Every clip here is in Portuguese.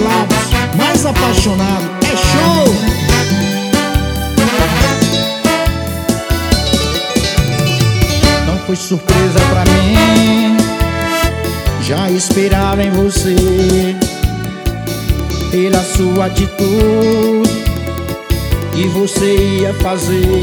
lábios, mais apaixonado. É show! Não foi surpresa pra mim, já esperava em você, pela sua atitude que você ia fazer.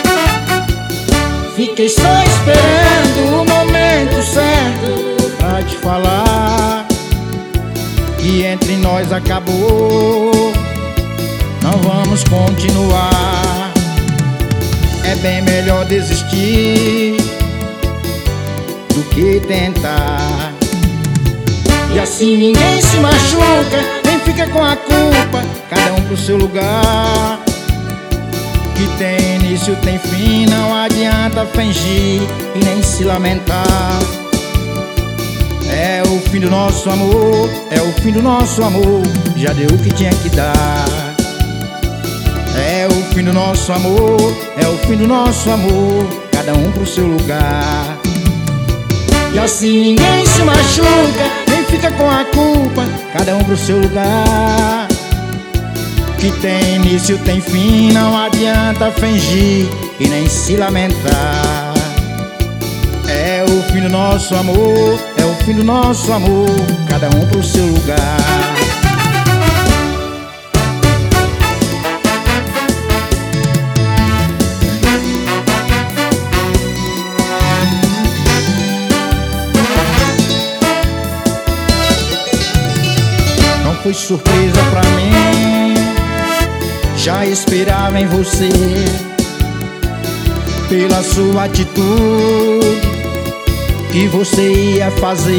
Fiquei só esperando o momento certo pra te falar que entre nós acabou, não vamos continuar. É bem melhor desistir do que tentar. E assim ninguém se machuca, nem fica com a culpa, cada um pro seu lugar. Que tem início, tem fim, não adianta fingir e nem se lamentar. É o fim do nosso amor, é o fim do nosso amor, já deu o que tinha que dar. É o fim do nosso amor, é o fim do nosso amor, cada um pro seu lugar. E assim ninguém se machuca, nem fica com a culpa, cada um pro seu lugar. Que tem início, tem fim, não adianta fingir e nem se lamentar. É o fim do nosso amor, é o fim do nosso amor, cada um pro seu lugar. Não foi surpresa pra mim, já esperava em você, pela sua atitude que você ia fazer.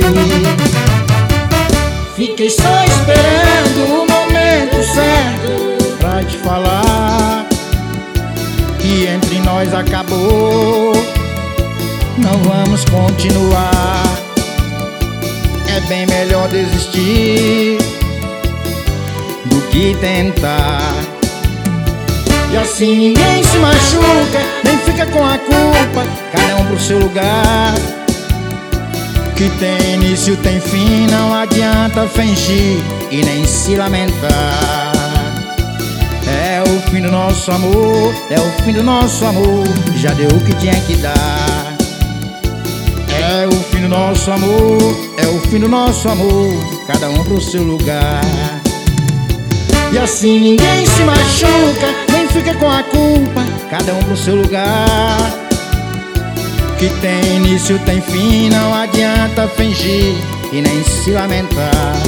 Fiquei só esperando o momento certo pra te falar que entre nós acabou, não vamos continuar. É bem melhor desistir do que tentar. E assim ninguém se machuca, nem fica com a culpa, cada um pro seu lugar. Que tem início, tem fim, não adianta fingir e nem se lamentar. É o fim do nosso amor, é o fim do nosso amor, já deu o que tinha que dar. É o fim do nosso amor, é o fim do nosso amor, cada um pro seu lugar. E assim ninguém se machuca, nem fica com a culpa, cada um pro seu lugar. Que tem início, tem fim, não adianta fingir e nem se lamentar.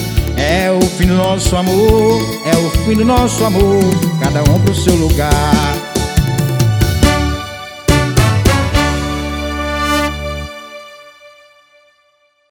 É o fim do nosso amor, é o fim do nosso amor, cada um pro seu lugar.